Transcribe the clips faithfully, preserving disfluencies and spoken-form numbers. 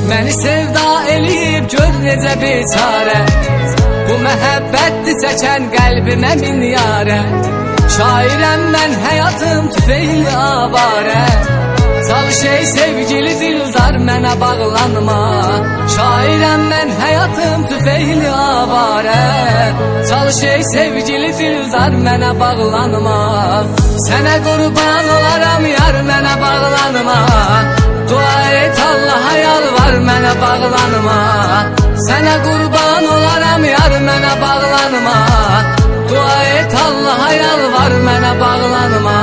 Məni sevda eləyib gör necə biçarə. Bu məhəbbətdir çəkən qəlbimə min yarə. Şairəm mən həyatım tüfeyli avarə. Çalış ey sevgili dildar mənə bağlanma. Şairəm mən həyatım tüfeyli avarə. Çalış ey sevgili dildar mənə bağlanma. Sənə qurban olaram yar mənə bağlanma. Dua et Allah'a yalvar mənə bağlanma. Sənə qurban olaram yar mənə bağlanma. Dua et Allah'a yalvar mənə bağlanma.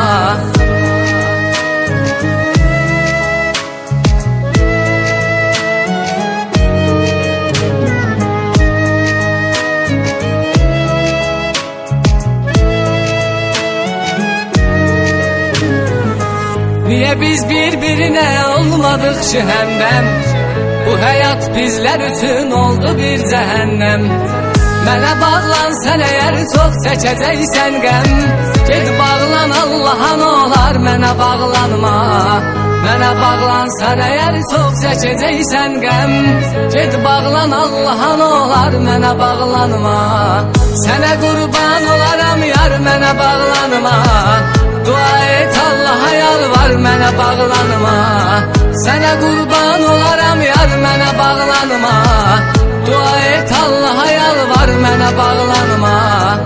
Niye biz birbirine olmadık ki həmdəm? Bu həyat bizlər üçün oldu bir cəhənnəm. Mənə bağlan sən əgər çox çəkəcəksən qəm. Ged bağlan Allah'a nə olar mənə bağlanma. Mənə bağlan sən əgər çox çəkəcəksən qəm. Ged bağlan Allah'a nə olar mənə bağlanma. Sənə qurban olaram yar mənə bağlanma. Dua et Allah'a yalvar mənə bağlanma. Sənə qurban olaram yar mənə bağlanma. Dua et Allah'a yalvar mənə bağlanma.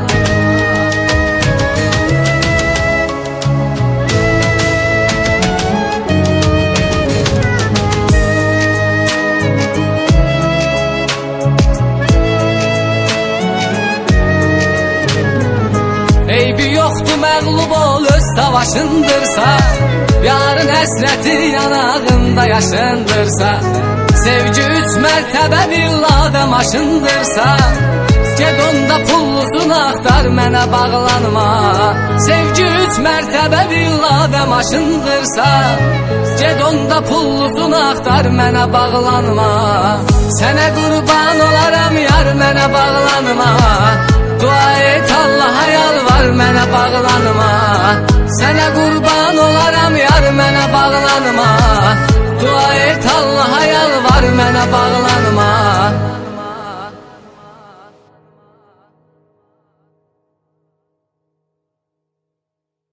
Eybi yoxdur məğlub ol öz savaşındırsa. Yarın həsrəti yanağında yaşındırsa. Sevgi üç mərtəbə villa və maşındırsa. Ged onda pullusunu axtar mənə bağlanma. Sevgi üç mərtəbə villa və maşındırsa. Ged onda pullusunu axtar mənə bağlanma. Sənə qurban olaram yar mənə bağlanma. Dua et Allah'a yalvar mənə bağlanma. Sənə qurban olaram yar mənə bağlanma. Dua et Allah'a yalvar mənə bağlanma.